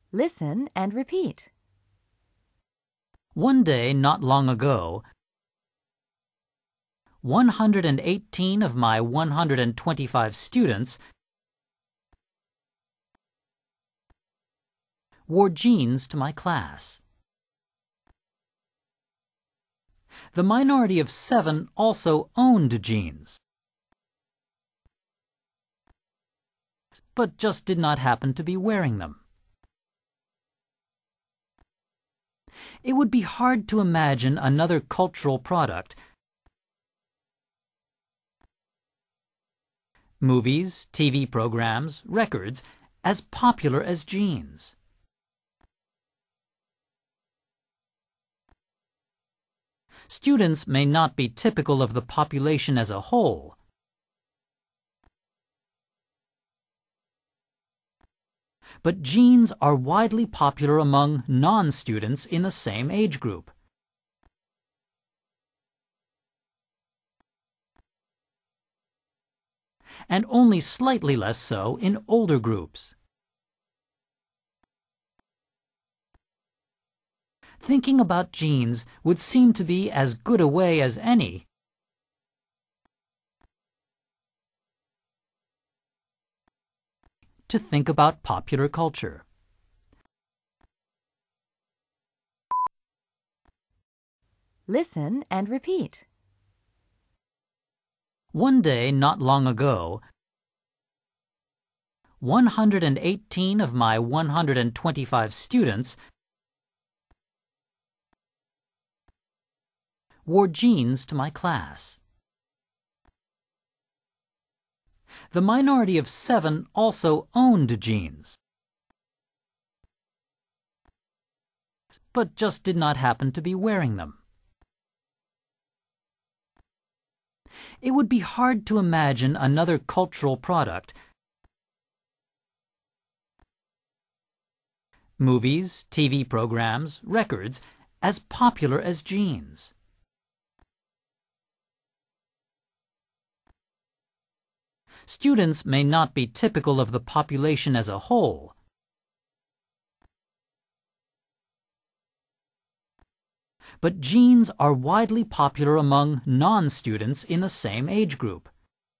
Listen and repeat. One day not long ago, 118 of my 125 students wore jeans to my class. The minority of 7 also owned jeans, but just did not happen to be wearing them. It would be hard to imagine another cultural product, movies, TV programs, records, as popular as jeans. Students may not be typical of the population as a whole, but jeans are widely popular among non-students in the same age group. And only slightly less so in older groups. Thinking about jeans would seem to be as good a way as any to think about popular culture. Listen and repeat. One day not long ago, 118 of my 125 students wore jeans to my class. The minority of 7 also owned jeans, but just did not happen to be wearing them. It would be hard to imagine another cultural product, movies, TV programs, records, as popular as jeans. Students may not be typical of the population as a whole, but jeans are widely popular among non-students in the same age group.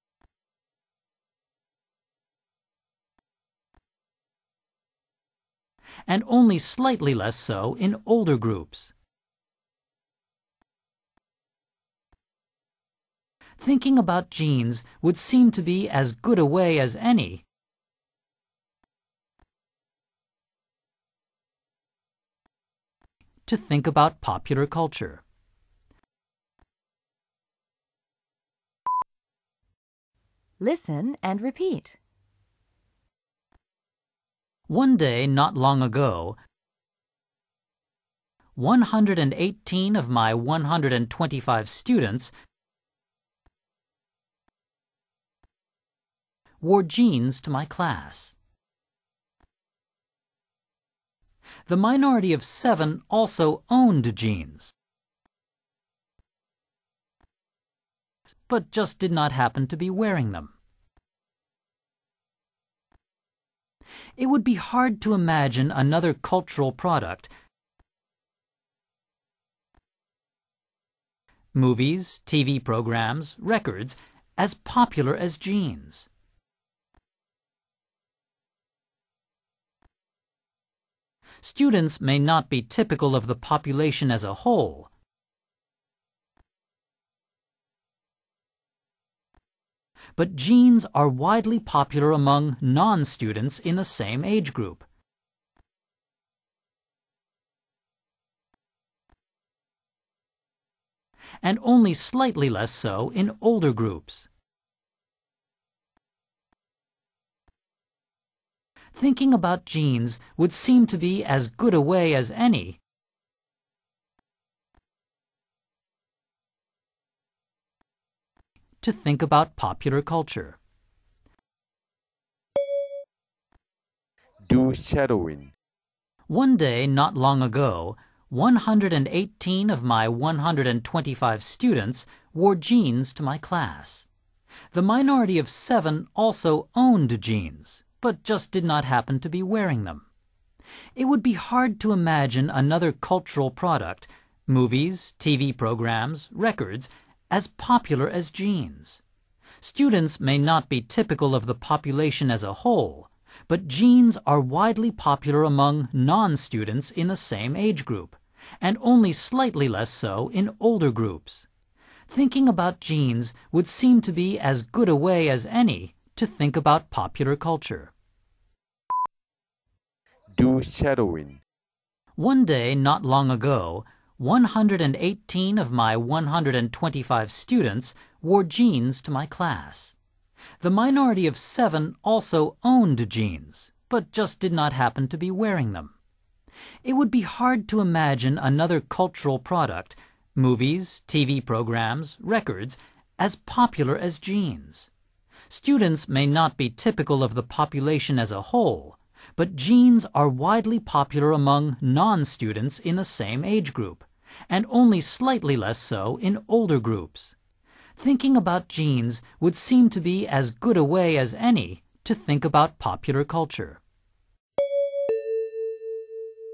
And only slightly less so in older groups. Thinking about jeans would seem to be as good a way as any to think about popular culture. Listen and repeat. One day not long ago, 118 of my 125 students wore jeans to my class. The minority of 7 also owned jeans, but just did not happen to be wearing them. It would be hard to imagine another cultural product, movies, TV programs, records, as popular as jeans. Students may not be typical of the population as a whole, but jeans are widely popular among non-students in the same age group. And only slightly less so in older groups. Thinking about jeans would seem to be as good a way as any to think about popular culture. Do shadowing. One day not long ago, 118 of my 125 students wore jeans to my class. The minority of 7 also owned jeans, but just did not happen to be wearing them. It would be hard to imagine another cultural product, movies, TV programs, records, as popular as jeans. Students may not be typical of the population as a whole, but jeans are widely popular among non-students in the same age group, and only slightly less so in older groups. Thinking about jeans would seem to be as good a way as any to think about popular culture. Do shadowing. One day not long ago, 118 of my 125 students wore jeans to my class. The minority of 7 also owned jeans, but just did not happen to be wearing them. It would be hard to imagine another cultural product, movies, TV programs, records, as popular as jeans. Students may not be typical of the population as a whole, but jeans are widely popular among non-students in the same age group, and only slightly less so in older groups. Thinking about jeans would seem to be as good a way as any to think about popular culture.